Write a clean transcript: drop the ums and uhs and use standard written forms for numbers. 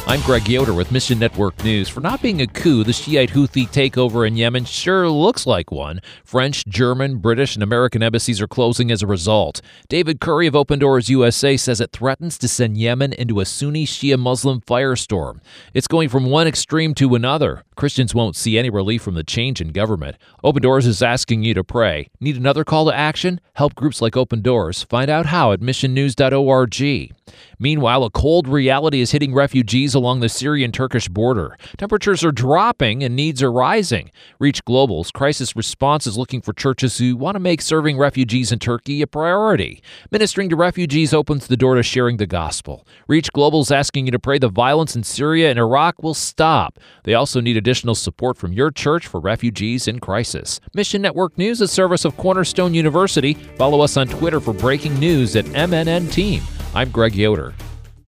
I'm Greg Yoder with Mission Network News. For not being a coup, the Shiite Houthi takeover in Yemen sure looks like one. French, German, British, and American embassies are closing as a result. David Curry of Open Doors USA says it threatens to send Yemen into a Sunni Shia Muslim firestorm. It's going from one extreme to another. Christians won't see any relief from the change in government. Open Doors is asking you to pray. Need another call to action? Help groups like Open Doors. Find out how at missionnews.org. Meanwhile, a cold reality is hitting refugees along the Syrian-Turkish border. Temperatures are dropping and needs are rising. Reach Global's crisis response is looking for churches who want to make serving refugees in Turkey a priority. Ministering to refugees opens the door to sharing the gospel. Reach Global's asking you to pray the violence in Syria and Iraq will stop. They also need additional support from your church for refugees in crisis. Mission Network News is a service of Cornerstone University. Follow us on Twitter for breaking news at MNN Team. I'm Greg Yoder.